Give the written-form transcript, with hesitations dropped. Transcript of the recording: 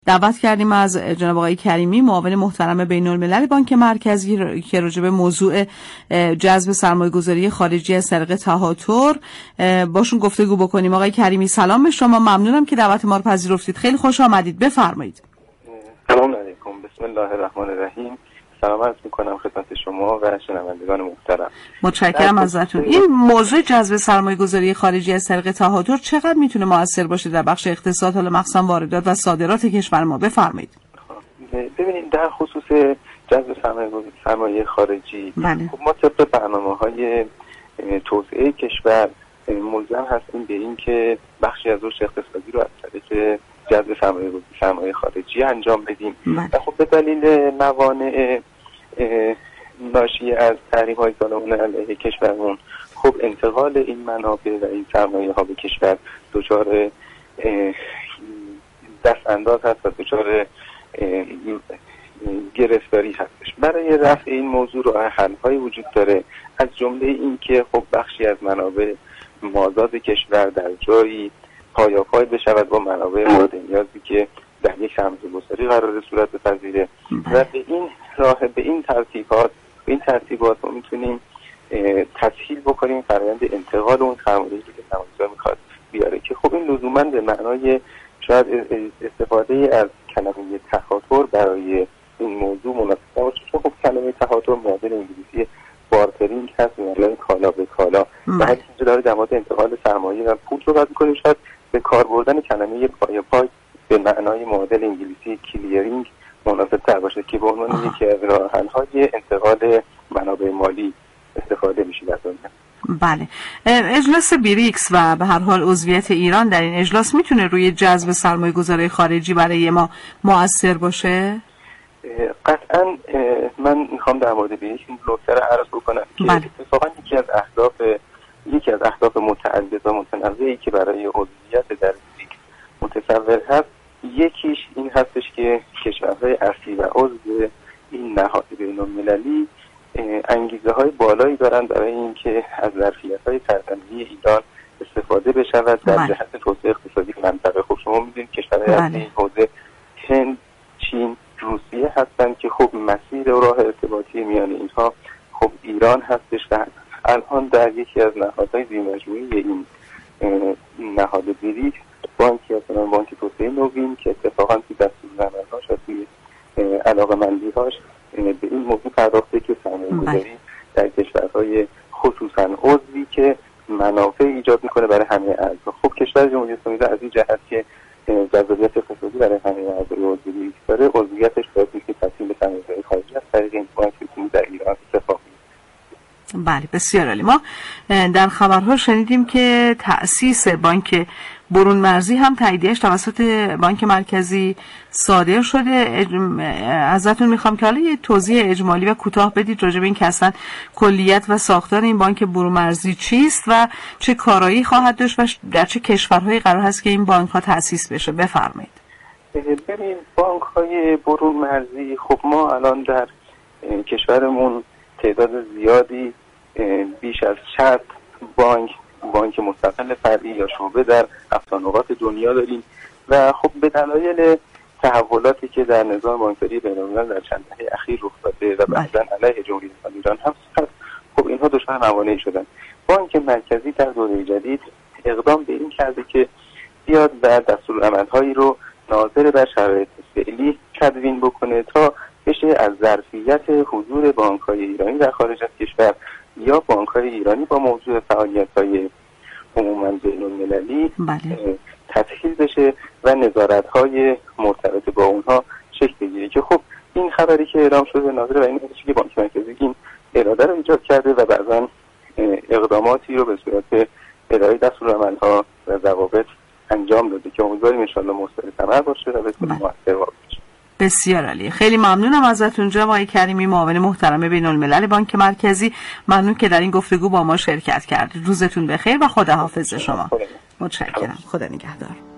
دعوت کردیم از جناب آقای کریمی معاون محترم بین‌الملل بانک مرکزی که راجع به موضوع جذب سرمایه‌گذاری خارجی از طریق تهاتر باشون گفتگو بکنیم. آقای کریمی سلام به شما، ممنونم که دعوت ما رو پذیرفتید. خیلی خوش آمدید، بفرمایید. سلام علیکم، بسم الله الرحمن الرحیم. سلام عرض می‌کنم خدمت شما و شنوندگان محترم. متشکرم ازتون. این موضوع جذب سرمایه‌گذاری خارجی از طریق تهاتر چقدر میتونه مؤثر باشه در بخش اقتصاد، حالا مخصوصا واردات و صادرات کشور ما؟ بفرمایید. ببینید در خصوص جذب سرمایه خارجی، بله. خب ما طبق برنامه‌های توسعه کشور ملزم هستیم به این که بخشی از رشد اقتصادی رو از طریق جذب سرمایه خارجی انجام بدیم. بله. و خب به دلیل موانع ناشی از تحریم‌های سالمون علیه کشورمون خب انتقال این منابع و این سرمایه‌ها به کشور دچار دست انداز هست و دچار گرفتاری هستش. برای رفع این موضوع راه حل‌های وجود داره، از جمله این که خب بخشی از منابع مازاد کشور در جایی پایاپای بشود با منابع مورد نیازی که در یک سرمایه‌گذاری قرار صورت بپذیره و به این ترتیبات ما میتونیم تسهیل بکنیم فرآیند انتقال اون سرمایه‌ای که سرمایه‌گذار میخواد بیاره، که خب این لزوما به معنای شاید استفاده از کلمه تهاتر برای این موضوع مناسب باشه، چون خب کلمه تهاتر معادل انگلیسی بارترینگ هست، یعنی کالا به کالا و هر چیزی داره در مورد انتقال سرمایه و پول صحبت می‌کنیم. شاید به کار بردن کلمه پای به معنای معادل انگلیسی کلیرینگ مناسب‌تر باشه که به عنوان یکی از راه‌حل‌های انتقال منابع مالی استفاده میشه در دنیا. بله. اجلاس بریکس و به هر حال عضویت ایران در این اجلاس میتونه روی جذب سرمایه‌گذاری خارجی برای ما مؤثر باشه؟ قطعاً من میخوام در مورد بریکس این نکته رو عرض بکنم که اتفاقاً یکی از اهداف متعدد و متنوعی که برای عضویت در بریکس متصور هست، یکیش این هستش که کشورهای اصلی و عضو این نهاد بین‌المللی انگیزه های بالایی دارند برای اینکه از ظرفیت‌های سرزمینی ایران استفاده بشود در جهت توسعه اقتصادی منطقه. خب شما می‌دونید کشورهای اصلی این حوزه هند، چین، روسیه هستند که خب مسیر و راه ارتباطی میان اینها خب ایران هستش و الان در یکی از نهادهای زیرمجموعه این نهاد بریکس بانکی هست، بانک توسعه نوین، که اتفاقاً توی دستورالعمل‌هاش و توی علاقه‌مندی‌هاش به این موضوع پرداخته که سرمایه‌گذاری در کشورهای خصوصاً عضوی که منافع ایجاد میکنه برای همه اعضا. خب کشور جمهوری اسلامی از این جهت که جذابیت اقتصادی برای همه اعضای عضوی داره، عضویتش باید که تسهیل به سرمایه‌گذاری خارجی از طریق این بانک در ایران اتفاق میفته. بله، بسیار عالی. ما در خبرها شنیدیم که تأسیس بانک برون مرزی هم تاییدیه‌اش توسط بانک مرکزی صادر شده. ازتون میخوام که حالا یه توضیح اجمالی و کوتاه بدید راجع به این که اصلا کلیت و ساختار این بانک برون مرزی چیست و چه کارایی خواهد داشت و در چه کشورهایی قرار هست که این بانک ها تأسیس بشه. بفرمایید. ببین، بانک های برون مرزی خب ما الان در کشورمون تعداد زیادی بیش از 60 بانک مستقل فرعی یا شعبه در 7 نقاط دنیا داریم و خب به دلایل تحولاتی که در نظام بانکداری بین‌الملل در چند دهه اخیر رخ داده و بعداً علیه جمهوری اسلامی ایران هم هست، خب اینها دچار موانعی شدن. بانک مرکزی در دوره جدید اقدام به این کرده که بیاد و دستورالعمل‌هایی رو ناظر بر شرایط فعلی تدوین بکنه تا بشه از ظرفیت حضور بانک‌های ایرانی در خارج از کشور یا بانک‌های ایرانی با موضوع فعالیت‌های عموماً بین‌المللی تسهیل بشه و نظارت‌های مرتبط با اونها شکل بگیره. که خب این خبری که اعلام شده ناظر بر این هستش که بانک مرکزی این اراده رو ایجاد کرده و بعضاً اقداماتی رو به صورت ارائه دستورالعمل‌ها و ضوابط انجام داده که امیدواریم ان شاءالله مثمر ثمر باشه و بتونه موثر واقع بشه. بسیار عالی. خیلی ممنونم ازتون جناب آقای کریمی معاون محترم بین‌الملل بانک مرکزی. ممنون که در این گفتگو با ما شرکت کردید. روزتون بخیر و خداحافظ شما. متشکرم. خدا نگهدار.